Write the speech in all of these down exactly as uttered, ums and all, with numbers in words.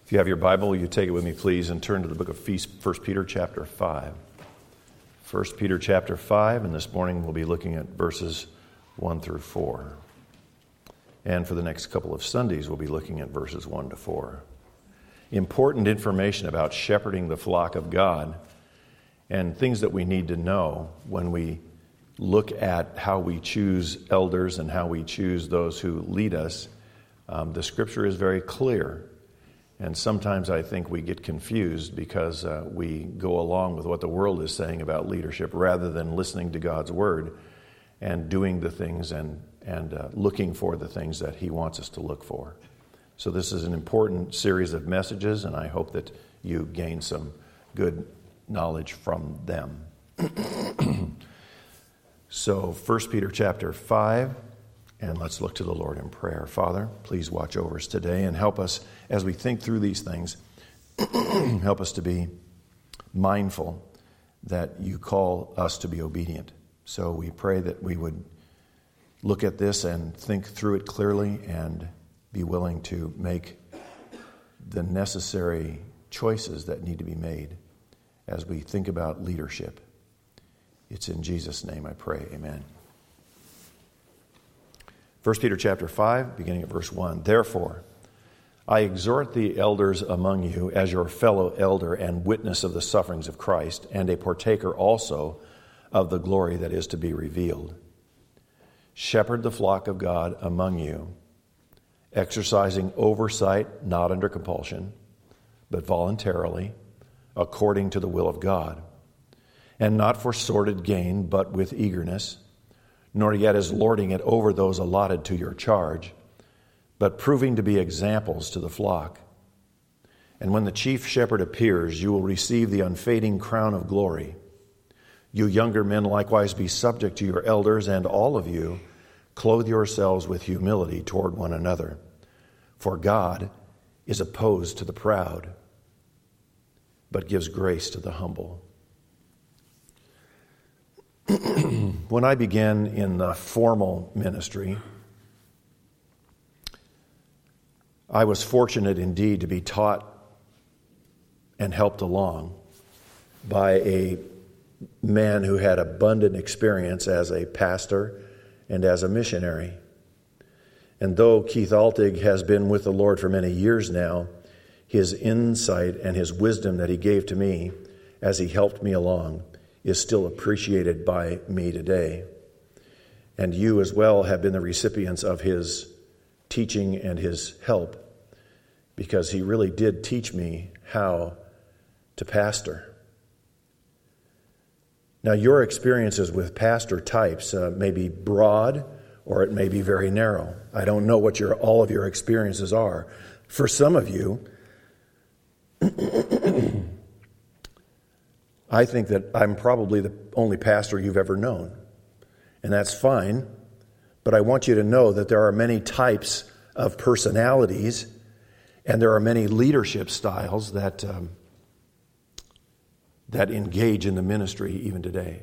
If you have your Bible, will you take it with me, please, and turn to the book of First Peter chapter five. First Peter chapter five, and this morning we'll be looking at verses one through four. And for the next couple of Sundays, we'll be looking at verses one to four. Important information about shepherding the flock of God and things that we need to know when we look at how we choose elders and how we choose those who lead us. Um, the Scripture is very clear. And sometimes I think we get confused because uh, we go along with what the world is saying about leadership rather than listening to God's Word and doing the things and, and uh, looking for the things that He wants us to look for. So this is an important series of messages, and I hope that you gain some good knowledge from them. So First Peter chapter five. And let's look to the Lord in prayer. Father, please watch over us today and help us as we think through these things. Help us to be mindful that you call us to be obedient. So we pray that we would look at this and think through it clearly and be willing to make the necessary choices that need to be made as we think about leadership. It's in Jesus' name I pray. Amen. First Peter chapter five, beginning at verse one. Therefore, I exhort the elders among you as your fellow elder and witness of the sufferings of Christ, and a partaker also of the glory that is to be revealed. Shepherd the flock of God among you, exercising oversight not under compulsion, but voluntarily, according to the will of God, and not for sordid gain, but with eagerness, nor yet as lording it over those allotted to your charge, but proving to be examples to the flock. And when the chief shepherd appears, you will receive the unfading crown of glory. You younger men likewise be subject to your elders, and all of you clothe yourselves with humility toward one another. For God is opposed to the proud, but gives grace to the humble. When I began in the formal ministry, I was fortunate indeed to be taught and helped along by a man who had abundant experience as a pastor and as a missionary. And though Keith Altig has been with the Lord for many years now, his insight and his wisdom that he gave to me as he helped me along is still appreciated by me today. And you as well have been the recipients of his teaching and his help, because he really did teach me how to pastor. Now, your experiences with pastor types uh, may be broad or it may be very narrow. I don't know what your all of your experiences are. For some of you, I think that I'm probably the only pastor you've ever known, and that's fine, but I want you to know that there are many types of personalities, and there are many leadership styles that um, that engage in the ministry even today.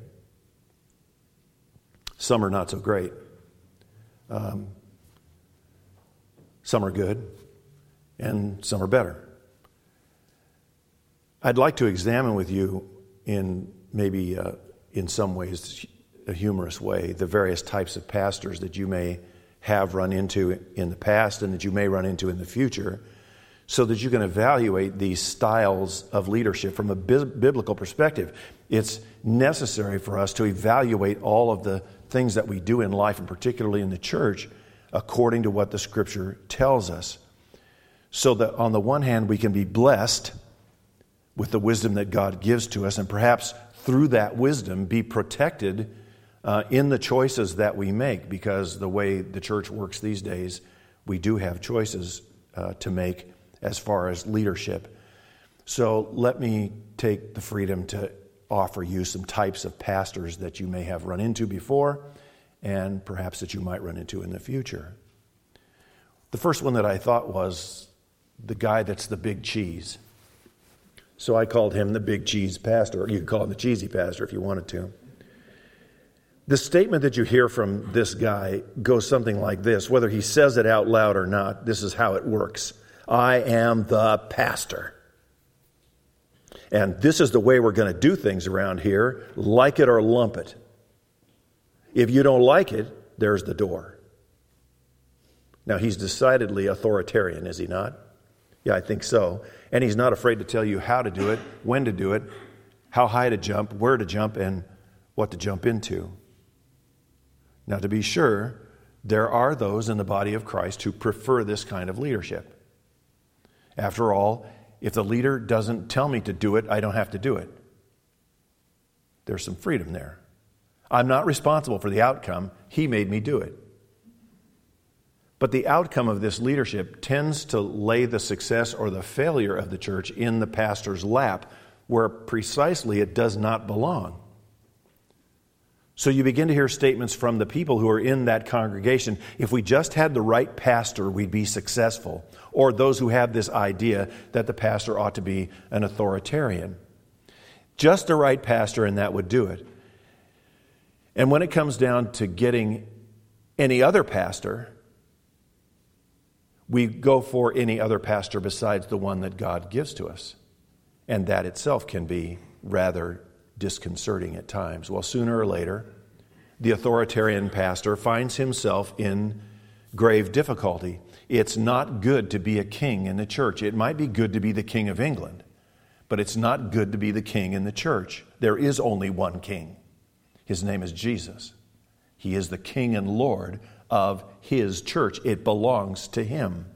Some are not so great. Um, some are good, and some are better. I'd like to examine with you in maybe uh, in some ways a humorous way, the various types of pastors that you may have run into in the past and that you may run into in the future, so that you can evaluate these styles of leadership from a bi- biblical perspective. It's necessary for us to evaluate all of the things that we do in life, and particularly in the church, according to what the Scripture tells us, so that on the one hand we can be blessed with the wisdom that God gives to us, and perhaps through that wisdom be protected uh, in the choices that we make, because the way the church works these days, we do have choices uh, to make as far as leadership. So let me take the freedom to offer you some types of pastors that you may have run into before, and perhaps that you might run into in the future. The first one that I thought was the guy that's the big cheese. So I called him the big cheese pastor, or you could call him the cheesy pastor if you wanted to. The statement that you hear from this guy goes something like this. Whether he says it out loud or not, this is how it works. I am the pastor. And this is the way we're going to do things around here, like it or lump it. If you don't like it, there's the door. Now, he's decidedly authoritarian, is he not? Yeah, I think so. And he's not afraid to tell you how to do it, when to do it, how high to jump, where to jump, and what to jump into. Now, to be sure, there are those in the body of Christ who prefer this kind of leadership. After all, if the leader doesn't tell me to do it, I don't have to do it. There's some freedom there. I'm not responsible for the outcome. He made me do it. But the outcome of this leadership tends to lay the success or the failure of the church in the pastor's lap, where precisely it does not belong. So you begin to hear statements from the people who are in that congregation. If we just had the right pastor, we'd be successful. Or those who have this idea that the pastor ought to be an authoritarian. Just the right pastor, and that would do it. And when it comes down to getting any other pastor, we go for any other pastor besides the one that God gives to us. And that itself can be rather disconcerting at times. Well, sooner or later, the authoritarian pastor finds himself in grave difficulty. It's not good to be a king in the church. It might be good to be the king of England, but it's not good to be the king in the church. There is only one king. His name is Jesus. He is the king and Lord of his church. It belongs to him.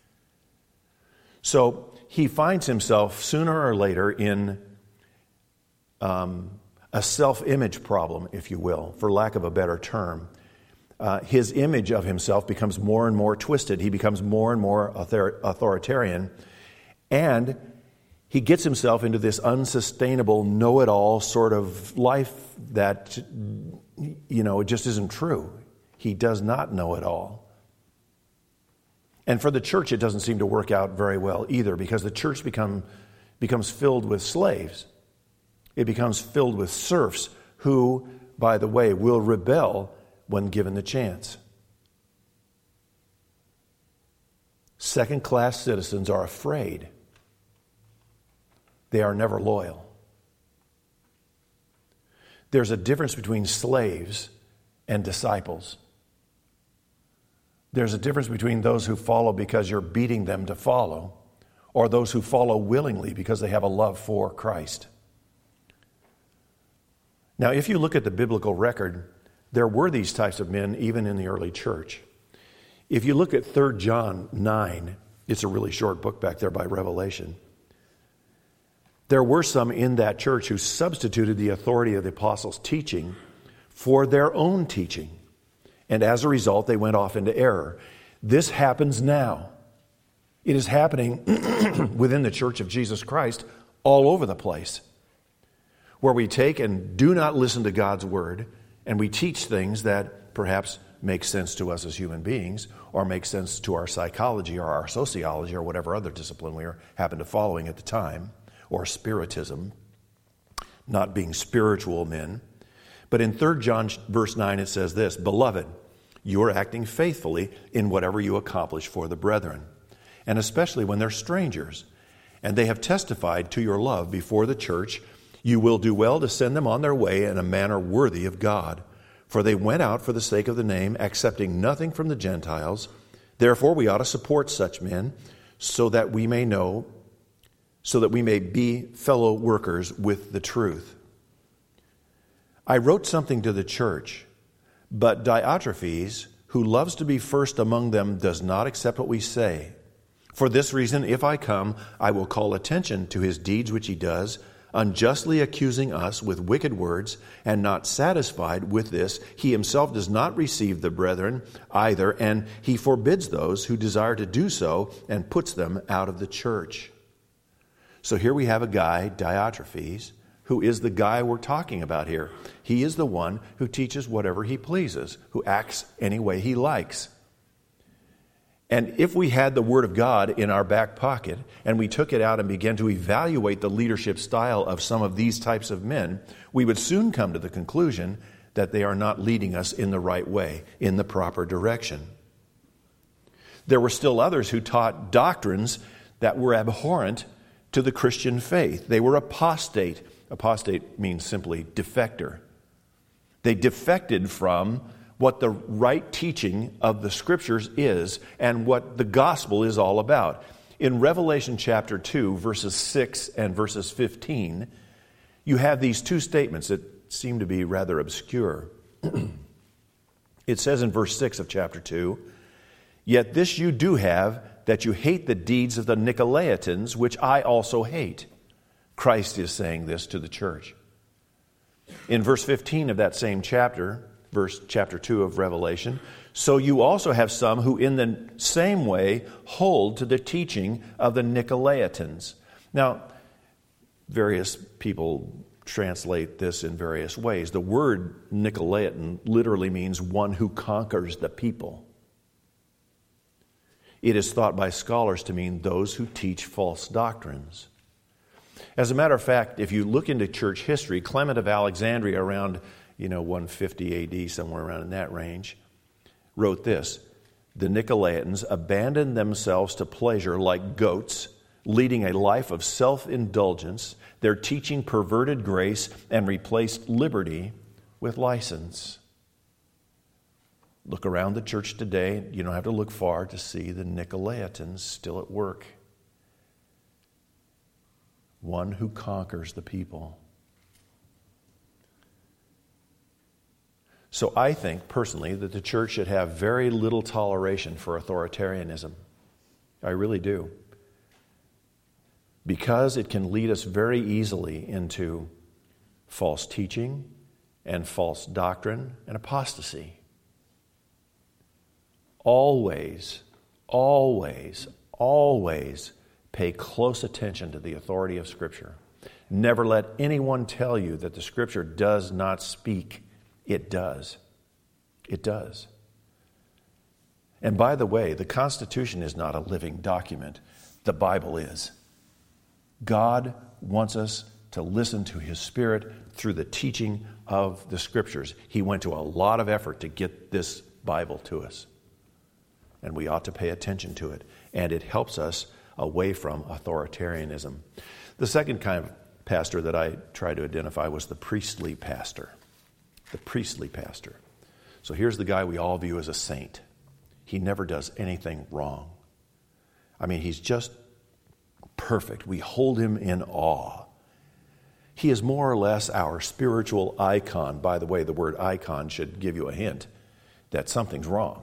So he finds himself sooner or later in um, a self-image problem, if you will, for lack of a better term. Uh, his image of himself becomes more and more twisted. He becomes more and more author- authoritarian. And he gets himself into this unsustainable, know-it-all sort of life that, you know, it just isn't true. He does not know it all. And for the church, it doesn't seem to work out very well either, because the church become, becomes filled with slaves. It becomes filled with serfs who, by the way, will rebel when given the chance. Second-class citizens are afraid. They are never loyal. There's a difference between slaves and disciples. There's a difference between those who follow because you're beating them to follow, or those who follow willingly because they have a love for Christ. Now, if you look at the biblical record, there were these types of men even in the early church. If you look at Third John nine, it's a really short book back there by Revelation. There were some in that church who substituted the authority of the apostles' teaching for their own teaching. And as a result, they went off into error. This happens now. It is happening within the Church of Jesus Christ all over the place, where we take and do not listen to God's word, and we teach things that perhaps make sense to us as human beings, or make sense to our psychology or our sociology or whatever other discipline we happen to following at the time, or spiritism, not being spiritual men. But in Third John verse nine it says this, "Beloved, you are acting faithfully in whatever you accomplish for the brethren, and especially when they're strangers, and they have testified to your love before the church. You will do well to send them on their way in a manner worthy of God. For they went out for the sake of the name, accepting nothing from the Gentiles. Therefore we ought to support such men, so that we may know, so that we may be fellow workers with the truth." I wrote something to the church, but Diotrephes, who loves to be first among them, does not accept what we say. For this reason, if I come, I will call attention to his deeds which he does, unjustly accusing us with wicked words, and not satisfied with this, he himself does not receive the brethren either, and he forbids those who desire to do so and puts them out of the church. So here we have a guy, Diotrephes, who is the guy we're talking about here. He is the one who teaches whatever he pleases, who acts any way he likes. And if we had the Word of God in our back pocket and we took it out and began to evaluate the leadership style of some of these types of men, we would soon come to the conclusion that they are not leading us in the right way, in the proper direction. There were still others who taught doctrines that were abhorrent to the Christian faith. They were apostate. Apostate means simply defector. They defected from what the right teaching of the Scriptures is and what the gospel is all about. In Revelation chapter two, verses six and verses fifteen, you have these two statements that seem to be rather obscure. It says in verse six of chapter two, "Yet this you do have, that you hate the deeds of the Nicolaitans, which I also hate." Christ is saying this to the church. In verse fifteen of that same chapter, verse chapter two of Revelation, "So you also have some who in the same way hold to the teaching of the Nicolaitans." Now, various people translate this in various ways. The word Nicolaitan literally means one who conquers the people. It is thought by scholars to mean those who teach false doctrines. As a matter of fact, if you look into church history, Clement of Alexandria around, you know, one fifty A D, somewhere around in that range, wrote this: "The Nicolaitans abandoned themselves to pleasure like goats, leading a life of self-indulgence. Their teaching perverted grace and replaced liberty with license." Look around the church today. You don't have to look far to see the Nicolaitans still at work. One who conquers the people. So I think, personally, that the church should have very little toleration for authoritarianism. I really do. Because it can lead us very easily into false teaching and false doctrine and apostasy. Always, always, always pay close attention to the authority of Scripture. Never let anyone tell you that the Scripture does not speak. It does. It does. And by the way, the Constitution is not a living document. The Bible is. God wants us to listen to His Spirit through the teaching of the Scriptures. He went to a lot of effort to get this Bible to us. And we ought to pay attention to it. And it helps us away from authoritarianism. The second kind of pastor that I tried to identify was the priestly pastor. The priestly pastor. So here's the guy we all view as a saint. He never does anything wrong. I mean, he's just perfect. We hold him in awe. He is more or less our spiritual icon. By the way, the word icon should give you a hint that something's wrong.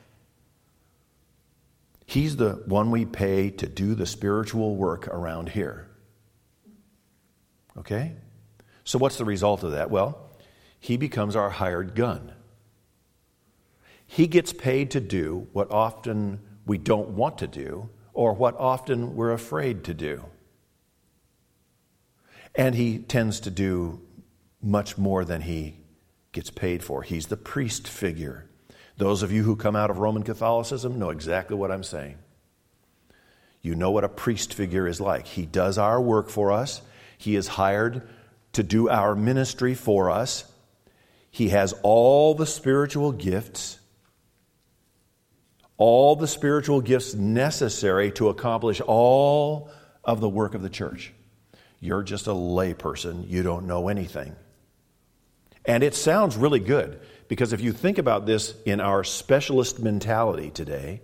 He's the one we pay to do the spiritual work around here. Okay? So what's the result of that? Well, he becomes our hired gun. He gets paid to do what often we don't want to do or what often we're afraid to do. And he tends to do much more than he gets paid for. He's the priest figure. Those of you who come out of Roman Catholicism know exactly what I'm saying. You know what a priest figure is like. He does our work for us. He is hired to do our ministry for us. He has all the spiritual gifts, all the spiritual gifts necessary to accomplish all of the work of the church. You're just a layperson. You don't know anything. And it sounds really good. Because if you think about this in our specialist mentality today,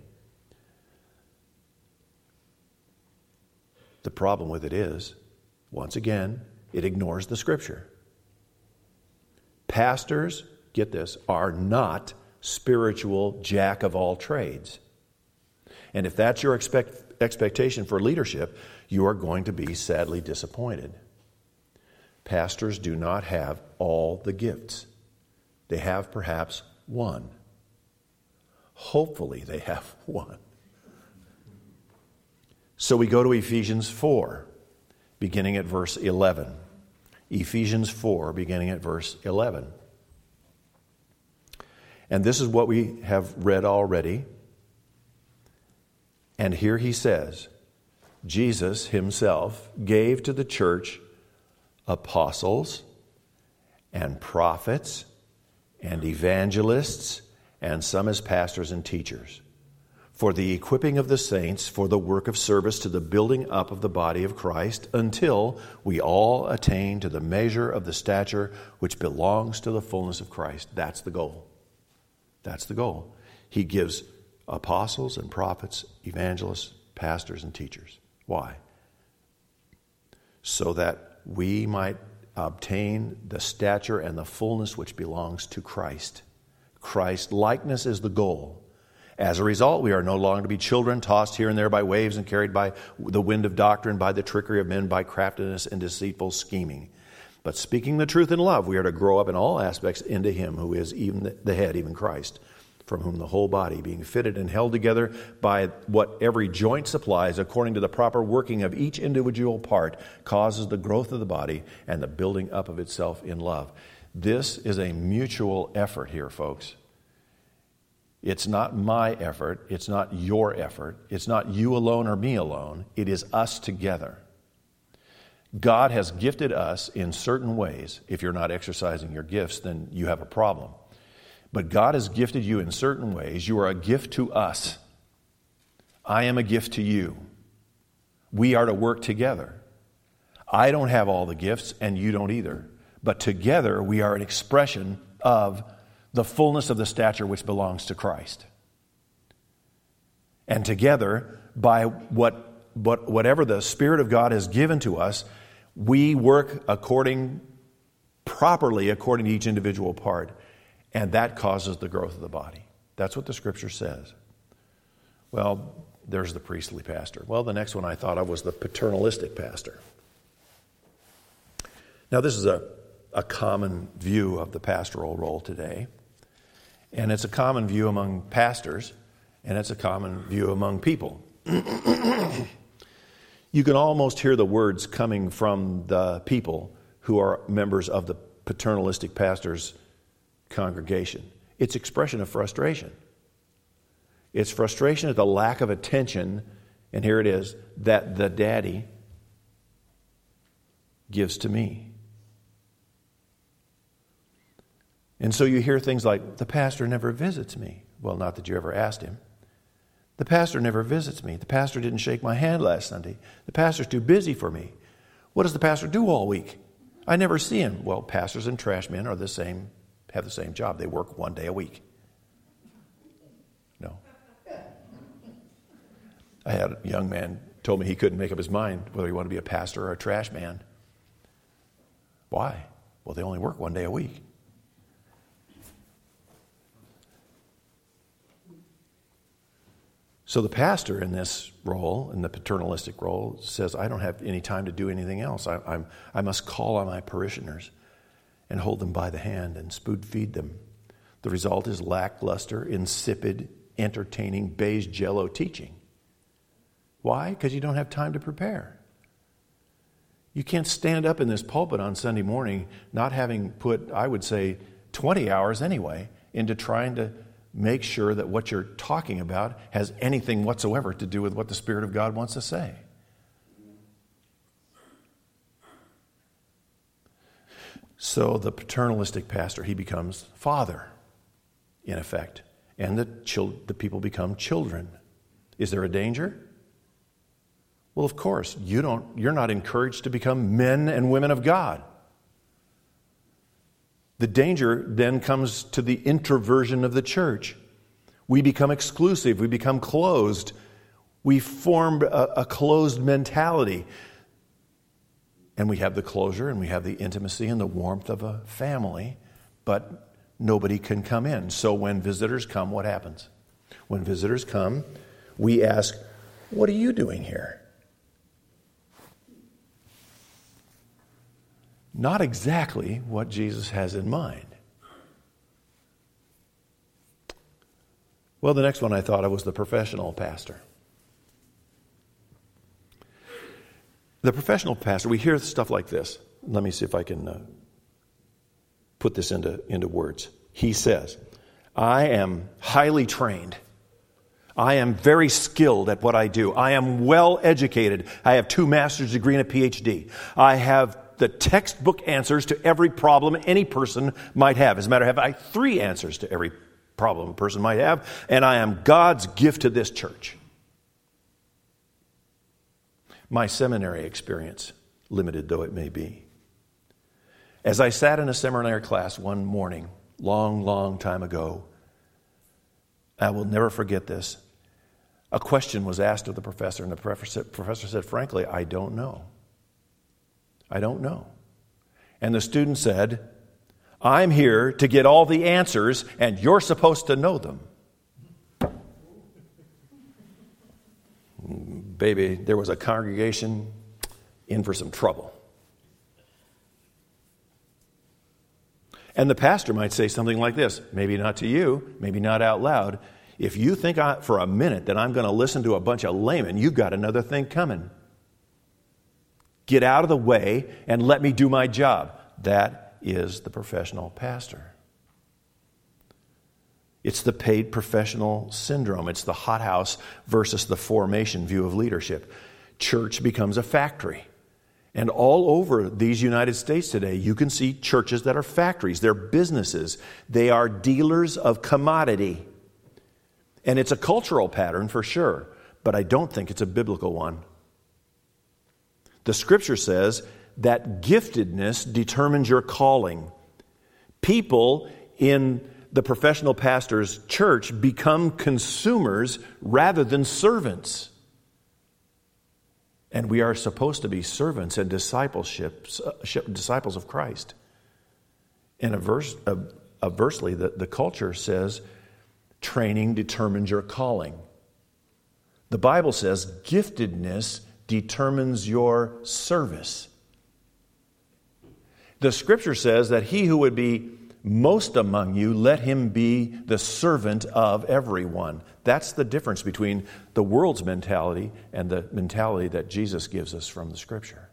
the problem with it is, once again, it ignores the Scripture. Pastors, get this, are not spiritual jack of all trades. And if that's your expect, expectation for leadership, you are going to be sadly disappointed. Pastors do not have all the gifts. They have perhaps one. Hopefully they have one. So we go to Ephesians four, beginning at verse eleven. Ephesians four, beginning at verse eleven. And this is what we have read already. And here he says, Jesus himself gave to the church apostles and prophets and evangelists and some as pastors and teachers for the equipping of the saints, for the work of service to the building up of the body of Christ, until we all attain to the measure of the stature which belongs to the fullness of Christ. That's the goal. That's the goal. He gives apostles and prophets, evangelists, pastors, and teachers. Why? So that we might obtain the stature and the fullness which belongs to Christ. Christ likeness is the goal. As a result, we are no longer to be children tossed here and there by waves and carried by the wind of doctrine, by the trickery of men, by craftiness and deceitful scheming. But speaking the truth in love, we are to grow up in all aspects into Him who is even the head, even Christ, from whom the whole body, being fitted and held together by what every joint supplies, according to the proper working of each individual part, causes the growth of the body and the building up of itself in love. This is a mutual effort here, folks. It's not my effort. It's not your effort. It's not you alone or me alone. It is us together. God has gifted us in certain ways. If you're not exercising your gifts, then you have a problem. But God has gifted you in certain ways. You are a gift to us. I am a gift to you. We are to work together. I don't have all the gifts, and you don't either. But together, we are an expression of the fullness of the stature which belongs to Christ. And together, by what, what whatever the Spirit of God has given to us, we work according, properly according to each individual part. And that causes the growth of the body. That's what the Scripture says. Well, there's the priestly pastor. Well, the next one I thought of was the paternalistic pastor. Now, this is a, a common view of the pastoral role today. And it's a common view among pastors, and it's a common view among people. You can almost hear the words coming from the people who are members of the paternalistic pastor's congregation. It's expression of frustration. It's frustration at the lack of attention, and here it is, that the daddy gives to me. And so you hear things like, the pastor never visits me. Well, not that you ever asked him. The pastor never visits me. The pastor didn't shake my hand last Sunday. The pastor's too busy for me. What does the pastor do all week? I never see him. Well, pastors and trash men are the same, have the same job. They work one day a week. No. I had a young man told me he couldn't make up his mind whether he wanted to be a pastor or a trash man. Why? Well, they only work one day a week. So the pastor in this role, in the paternalistic role, says, I don't have any time to do anything else. I, I'm, I must call on my parishioners and hold them by the hand and spoon feed them. The result is lackluster, insipid, entertaining, beige jello teaching. Why? Because you don't have time to prepare. You can't stand up in this pulpit on Sunday morning not having put, I would say, twenty hours anyway into trying to make sure that what you're talking about has anything whatsoever to do with what the Spirit of God wants to say. So the paternalistic pastor, he becomes father, in effect. And the, chil- the people become children. Is there a danger? Well, of course, you don't, you're not encouraged to become men and women of God. The danger then comes to the introversion of the church. We become exclusive. We become closed. We form a, a closed mentality. And we have the closure and we have the intimacy and the warmth of a family, but nobody can come in. So when visitors come, what happens? When visitors come, we ask, what are you doing here? Not exactly what Jesus has in mind. Well, the next one I thought of was the professional pastor. The professional pastor, we hear stuff like this. Let me see if I can uh, put this into, into words. He says, I am highly trained. I am very skilled at what I do. I am well educated. I have two master's degrees and a P H D. I have the textbook answers to every problem any person might have. As a matter of fact, I have three answers to every problem a person might have, and I am God's gift to this church. My seminary experience, limited though it may be. As I sat in a seminary class one morning, long, long time ago, I will never forget this. A question was asked of the professor, and the professor, professor said, frankly, I don't know. I don't know. And the student said, I'm here to get all the answers, and you're supposed to know them. Baby, there was a congregation in for some trouble. And the pastor might say something like this, maybe not to you, maybe not out loud. If you think I, for a minute that I'm going to listen to a bunch of laymen, you've got another thing coming. Get out of the way and let me do my job. That is the professional pastor. It's the paid professional syndrome. It's the hothouse versus the formation view of leadership. Church becomes a factory. And all over these United States today, you can see churches that are factories. They're businesses. They are dealers of commodity. And it's a cultural pattern for sure, but I don't think it's a biblical one. The scripture says that giftedness determines your calling. People in the professional pastor's church become consumers rather than servants. And we are supposed to be servants and discipleship, disciples of Christ. And averse, aversely, the, the culture says training determines your calling. The Bible says giftedness determines your service. The scripture says that he who would be most among you, let him be the servant of everyone. That's the difference between the world's mentality and the mentality that Jesus gives us from the scripture.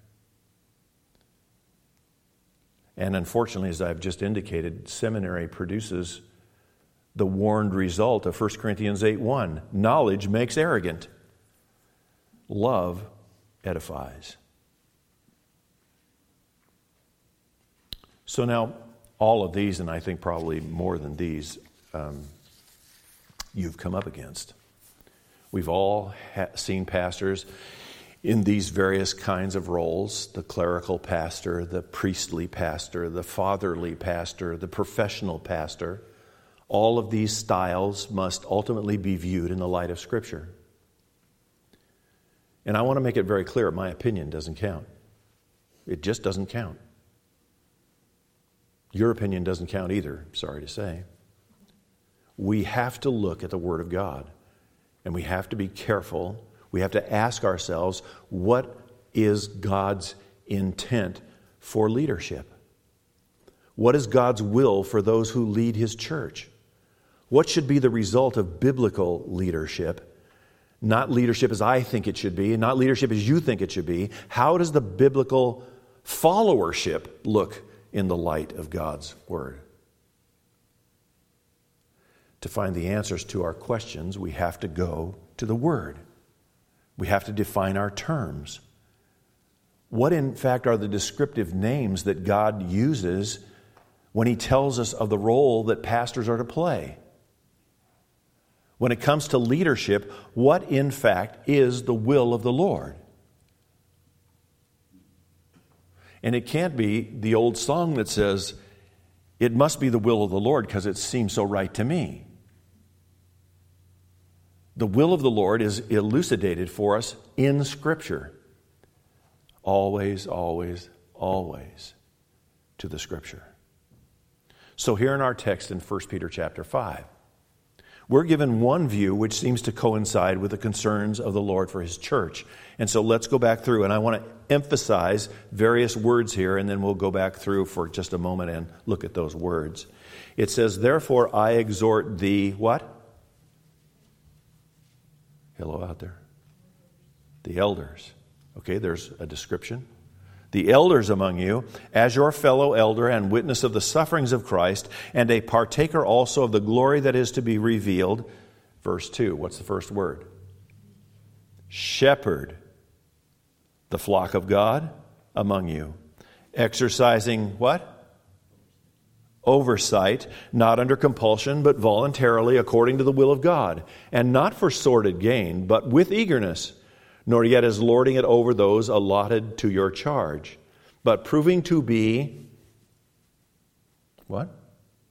And unfortunately, as I've just indicated, seminary produces the warned result of First Corinthians eight one. Knowledge makes arrogant. Love edifies. So now, all of these, and I think probably more than these, um, you've come up against. We've all ha- seen pastors in these various kinds of roles: the clerical pastor, the priestly pastor, the fatherly pastor, the professional pastor. All of these styles must ultimately be viewed in the light of Scripture. And I want to make it very clear, my opinion doesn't count. It just doesn't count. Your opinion doesn't count either, sorry to say. We have to look at the Word of God, and we have to be careful. We have to ask ourselves, what is God's intent for leadership? What is God's will for those who lead His church? What should be the result of biblical leadership? Not leadership as I think it should be, and not leadership as you think it should be. How does the biblical followership look in the light of God's Word? To find the answers to our questions, we have to go to the Word. We have to define our terms. What, in fact, are the descriptive names that God uses when He tells us of the role that pastors are to play? When it comes to leadership, what, in fact, is the will of the Lord? And it can't be the old song that says, it must be the will of the Lord because it seems so right to me. The will of the Lord is elucidated for us in Scripture. Always, always, always to the Scripture. So here in our text in First Peter chapter five, we're given one view which seems to coincide with the concerns of the Lord for His church. And so let's go back through, and I want to emphasize various words here, and then we'll go back through for just a moment and look at those words. It says, therefore I exhort thee, what? Hello out there. The elders. Okay, there's a description. The elders among you, as your fellow elder and witness of the sufferings of Christ, and a partaker also of the glory that is to be revealed. Verse two, what's the first word? Shepherd the flock of God among you, exercising what? oversight, not under compulsion, but voluntarily according to the will of God, and not for sordid gain, but with eagerness, nor yet as lording it over those allotted to your charge, but proving to be, what?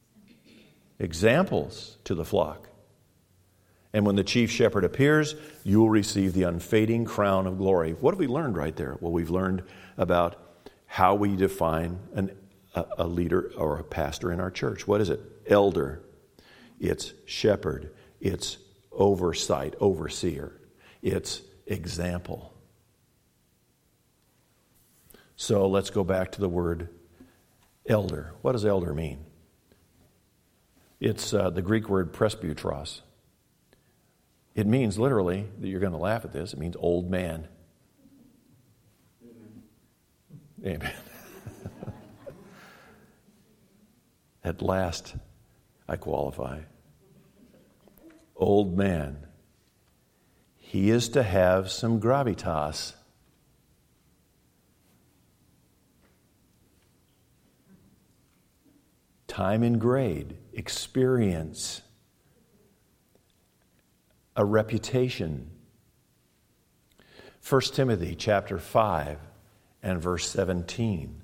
Examples to the flock. And when the chief shepherd appears, you will receive the unfading crown of glory. What have we learned right there? Well, we've learned about how we define an, a, a leader or a pastor in our church. What is it? Elder. It's shepherd. It's oversight, overseer. It's example. So let's go back to the word elder. What does elder mean? It's uh, the Greek word presbyteros. It means literally, that you're going to laugh at this, it means old man. Amen. Amen. At last, I qualify. Old man. He is to have some gravitas. Time and grade, experience, a reputation. First Timothy chapter five and verse seventeen.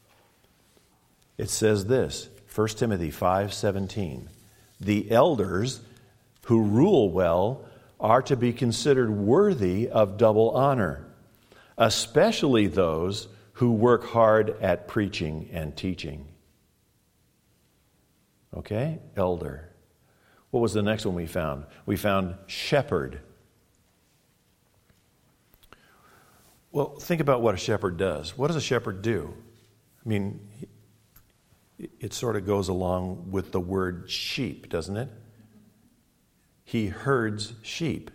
It says this, First Timothy five seventeen. The elders who rule well are to be considered worthy of double honor, especially those who work hard at preaching and teaching. Okay, elder. What was the next one we found? We found shepherd. Well, think about what a shepherd does. What does a shepherd do? I mean, it sort of goes along with the word sheep, doesn't it? He herds sheep.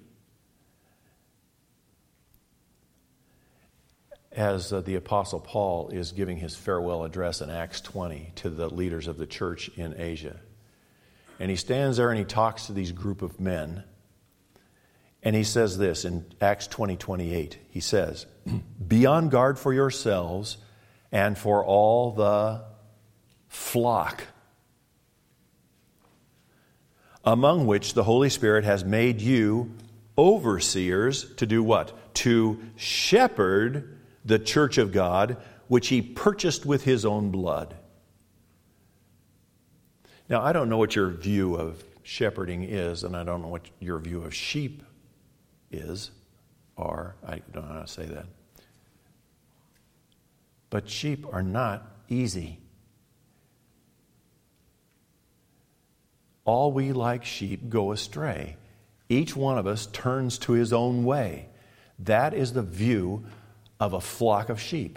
As uh, the Apostle Paul is giving his farewell address in Acts twenty to the leaders of the church in Asia. And he stands there and he talks to these group of men. And he says this in Acts twenty twenty-eight. He says, be on guard for yourselves and for all the flock, among which the Holy Spirit has made you overseers to do what? To shepherd the church of God, which he purchased with his own blood. Now, I don't know what your view of shepherding is, and I don't know what your view of sheep is, or I don't know how to say that. But sheep are not easy. All we like sheep go astray. Each one of us turns to his own way. That is the view of a flock of sheep.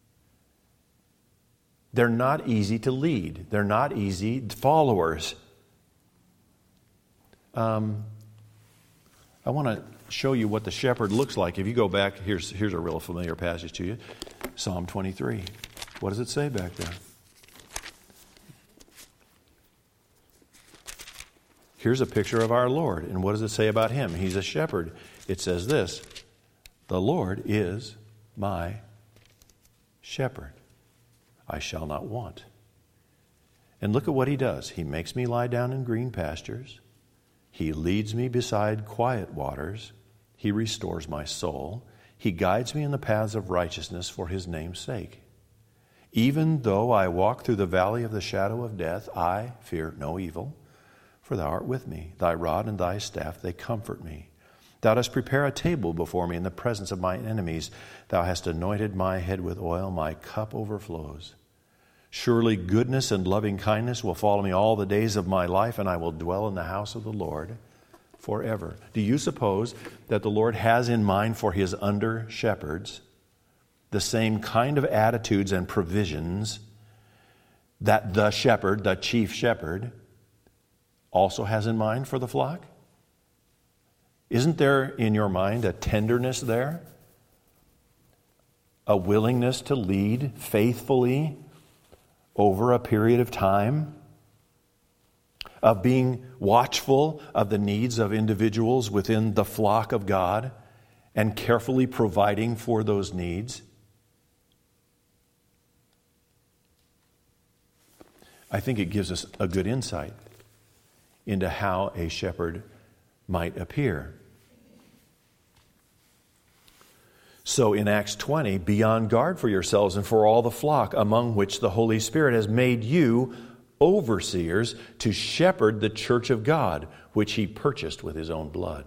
They're not easy to lead. They're not easy followers. Um, I want to show you what the shepherd looks like. If you go back, here's, here's a real familiar passage to you. Psalm twenty-three. What does it say back there? Here's a picture of our Lord. And what does it say about him? He's a shepherd. It says this, the Lord is my shepherd. I shall not want. And look at what he does. He makes me lie down in green pastures. He leads me beside quiet waters. He restores my soul. He guides me in the paths of righteousness for his name's sake. Even though I walk through the valley of the shadow of death, I fear no evil, for thou art with me. Thy rod and thy staff, they comfort me. Thou dost prepare a table before me in the presence of my enemies. Thou hast anointed my head with oil. My cup overflows. Surely goodness and loving kindness will follow me all the days of my life, and I will dwell in the house of the Lord forever. Do you suppose that the Lord has in mind for his under-shepherds the same kind of attitudes and provisions that the shepherd, the chief shepherd, also has in mind for the flock? Isn't there in your mind a tenderness there? A willingness to lead faithfully over a period of time? Of being watchful of the needs of individuals within the flock of God and carefully providing for those needs? I think it gives us a good insight into how a shepherd might appear. So in Acts twenty, be on guard for yourselves and for all the flock among which the Holy Spirit has made you overseers to shepherd the church of God, which he purchased with his own blood.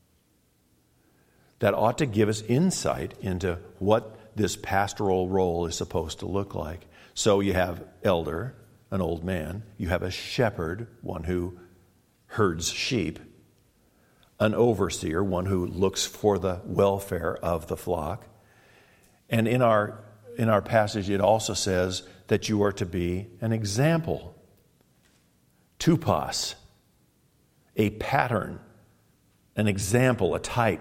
That ought to give us insight into what this pastoral role is supposed to look like. So you have elder, an old man. You have a shepherd, one who herds sheep. An overseer, one who looks for the welfare of the flock. And in our, in our passage, it also says that you are to be an example. Tupos, a pattern, an example, a type.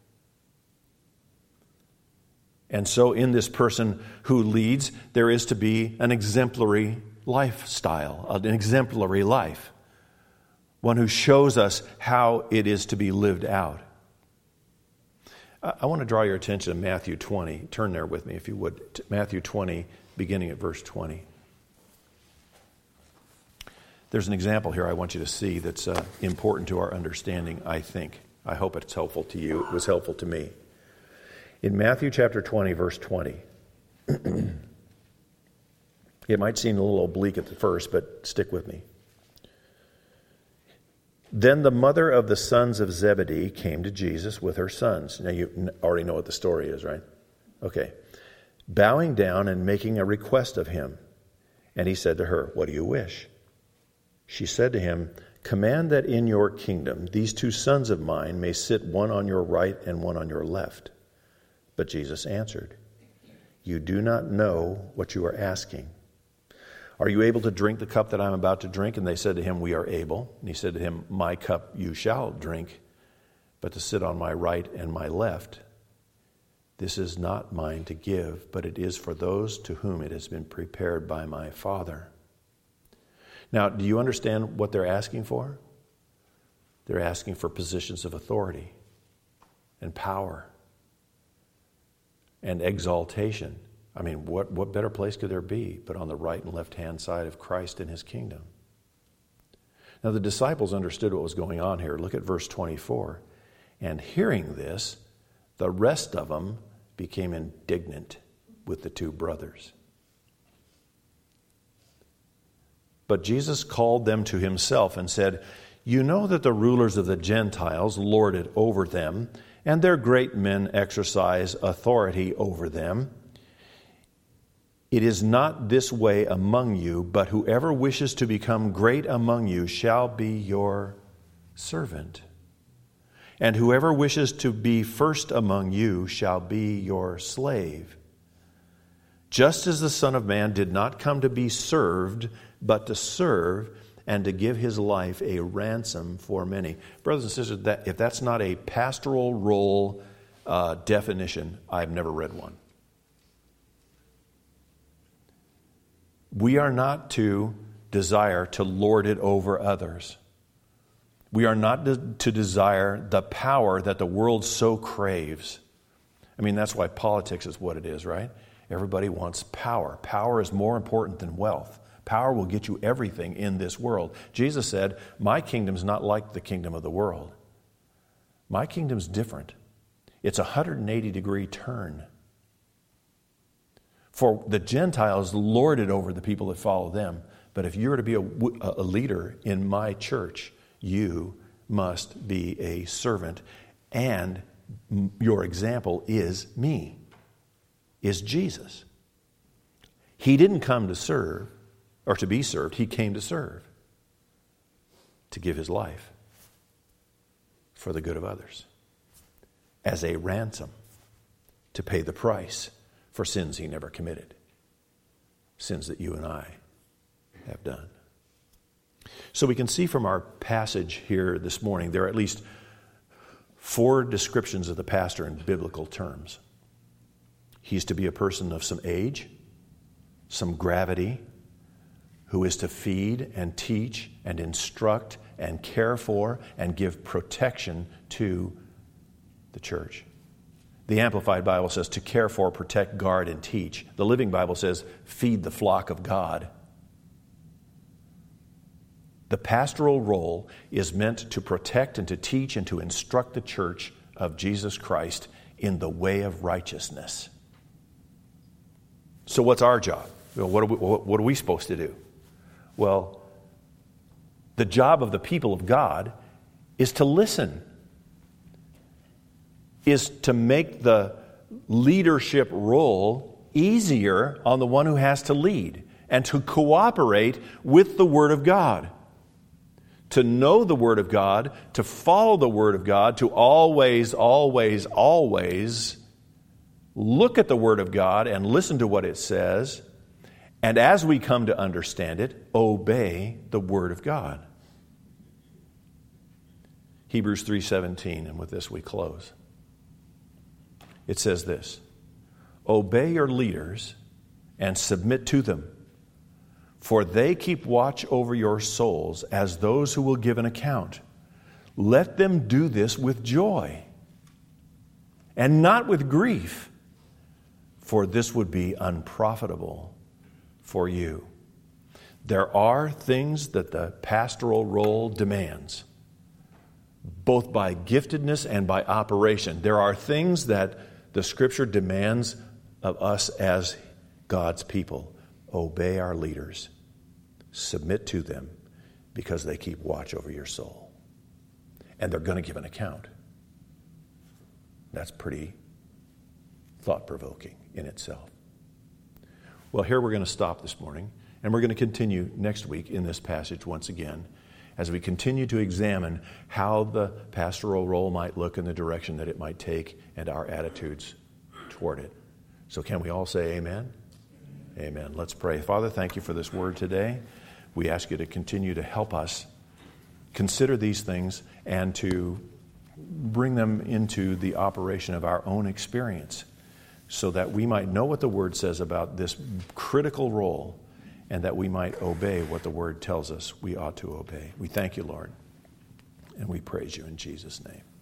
And so in this person who leads, there is to be an exemplary lifestyle, an exemplary life. One who shows us how it is to be lived out. I want to draw your attention to Matthew twenty. Turn there with me, if you would. To Matthew twenty, beginning at verse twenty. There's an example here I want you to see that's uh, important to our understanding, I think. I hope it's helpful to you. It was helpful to me. In Matthew chapter twenty, verse twenty, it might seem a little oblique at the first, but stick with me. Then the mother of the sons of Zebedee came to Jesus with her sons. Now you already know what the story is, right? Okay. Bowing down and making a request of him. And he said to her, "What do you wish?" She said to him, "Command that in your kingdom these two sons of mine may sit one on your right and one on your left." But Jesus answered, "You do not know what you are asking. Are you able to drink the cup that I'm about to drink?" And they said to him, "We are able." And he said to him, "My cup you shall drink, but to sit on my right and my left, this is not mine to give, but it is for those to whom it has been prepared by my Father." Now, do you understand what they're asking for? They're asking for positions of authority and power and exaltation. I mean, what, what better place could there be but on the right and left-hand side of Christ in his kingdom? Now, the disciples understood what was going on here. Look at verse twenty-four. And hearing this, the rest of them became indignant with the two brothers. But Jesus called them to himself and said, "You know that the rulers of the Gentiles lord it over them, and their great men exercise authority over them. It is not this way among you, but whoever wishes to become great among you shall be your servant. And whoever wishes to be first among you shall be your slave. Just as the Son of Man did not come to be served, but to serve and to give his life a ransom for many." Brothers and sisters, that, if that's not a pastoral role uh, definition, I've never read one. We are not to desire to lord it over others. We are not to, to desire the power that the world so craves. I mean, that's why politics is what it is, right? Everybody wants power. Power is more important than wealth. Power will get you everything in this world. Jesus said, "My kingdom's not like the kingdom of the world. My kingdom's different. It's a one hundred eighty degree turn. For the Gentiles lord it over the people that follow them. But if you're to be a, a leader in my church, you must be a servant. And your example is me, is Jesus. He didn't come to serve or to be served. He came to serve, to give his life for the good of others, as a ransom, to pay the price for sins he never committed, sins that you and I have done. So we can see from our passage here this morning, there are at least four descriptions of the pastor in biblical terms. He's to be a person of some age, some gravity, who is to feed and teach and instruct and care for and give protection to the church. The Amplified Bible says to care for, protect, guard, and teach. The Living Bible says feed the flock of God. The pastoral role is meant to protect and to teach and to instruct the church of Jesus Christ in the way of righteousness. So what's our job? Well, what are we, what are we supposed to do? Well, the job of the people of God is to listen, is to make the leadership role easier on the one who has to lead, and to cooperate with the Word of God. To know the Word of God, to follow the Word of God, to always, always, always look at the Word of God and listen to what it says, and as we come to understand it, obey the Word of God. Hebrews three seventeen, and with this we close. It says this, obey your leaders and submit to them, for they keep watch over your souls as those who will give an account. Let them do this with joy and not with grief, for this would be unprofitable for you. There are things that the pastoral role demands, both by giftedness and by operation. There are things that the Scripture demands of us as God's people. Obey our leaders. Submit to them because they keep watch over your soul. And they're going to give an account. That's pretty thought-provoking in itself. Well, here we're going to stop this morning, and we're going to continue next week in this passage once again as we continue to examine how the pastoral role might look in the direction that it might take and our attitudes toward it. So can we all say amen? Amen. Let's pray. Father, thank you for this word today. We ask you to continue to help us consider these things and to bring them into the operation of our own experience so that we might know what the Word says about this critical role and that we might obey what the Word tells us we ought to obey. We thank you, Lord, and we praise you in Jesus' name.